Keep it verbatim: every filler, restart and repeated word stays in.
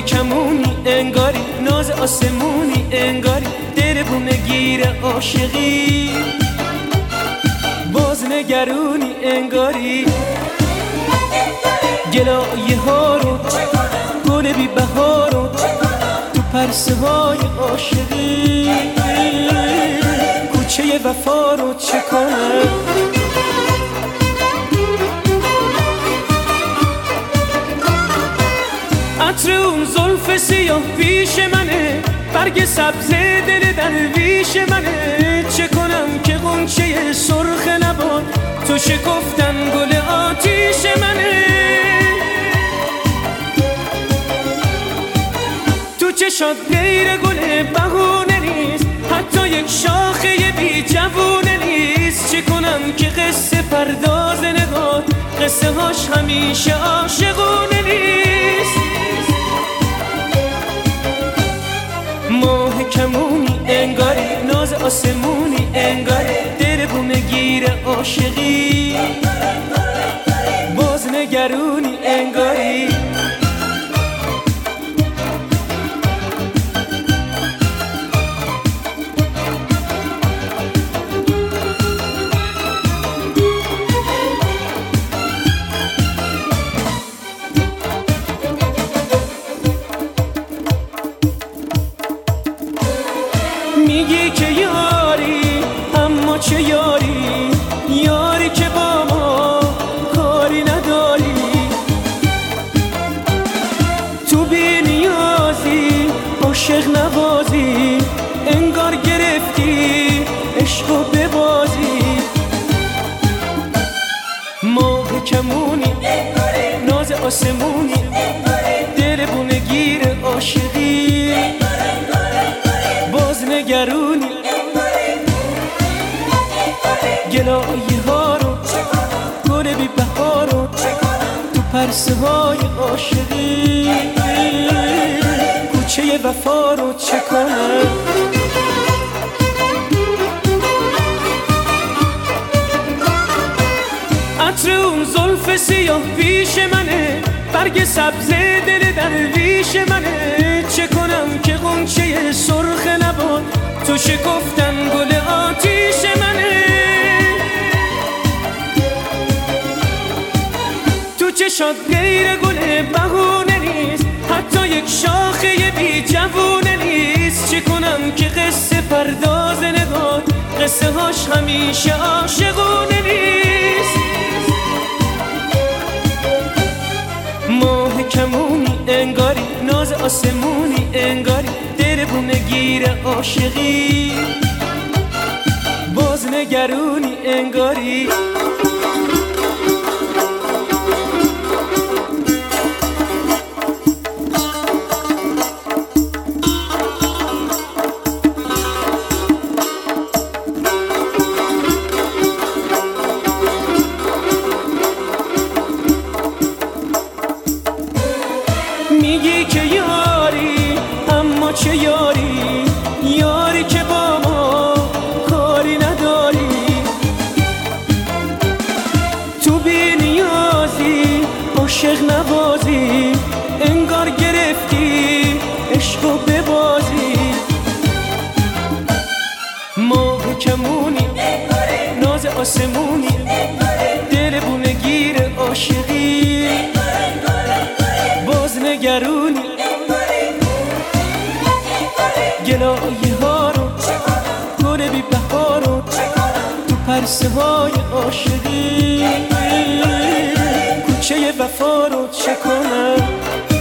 کمونی انگاری، ناز آسمونی انگاری، دل بونه گیر عاشقی، باز نگرونی انگاری. گلایه ها رو گل بی بهار رو تو پرسه های عاشقی، کوچه وفا رو چه کنم؟ عطر اون زلف سیاه پیش منه، برگ سبز دل درویش منه. چه کنم که غنچه سرخ نبات تو شکفتن گل آتیش منه. تو چشات غیر گل بهونه نیست، حتی یک شاخه بی جوونه نیست. چه کنم که قصه پرداز نگاه قصه هاش همیشه عاشقونه نیست. ماه کمونی انگاری، ناز آسمونی انگاری، دل بونه گیر عاشقی، باز نگرونی انگاری. میگی که یاری، اما چه یاری؟ یاری که با ما کاری نداری. تو بی نیازی، عاشق نوازی، انگار گرفتی عشقو ببازی. ماه کمونی ناز آسمونی، دل بونه گیر عاشقی، باز نگرونی. گلایه ها رو گل بی بهار رو تو پرسه های عاشقی، کوچه وفا رو چه کنم؟ عطر اون زلف سیاه پیش منه، برگ سبز دل درویش منه. چه کنم که غنچه سرخ نبات تو شکفتن گل آتیش منه. تو چشات غیر گل بهونه نیست، حتی یک شاخه بی جوونه نیست. چه کنم که قصه پرداز نگاه قصه هاش همیشه عاشقونه نیست. ماه کمونی انگاری، ناز آسمونی انگاری، دل بونه گیر عاشقی، باز نگرونی انگاری. میگی که یاری، اما چه یاری؟ یاری که با ما کاری نداری. تو بی نیازی، عاشق نوازی، انگار گرفتی عشقو ببازی. ماه کمونی ناز آسمونی، دل بونه گیر عاشقی، باز نگرونی. گلایه ها رو گل بی بهار رو تو پرسه های عاشقی، کوچه وفا رو چه کنم؟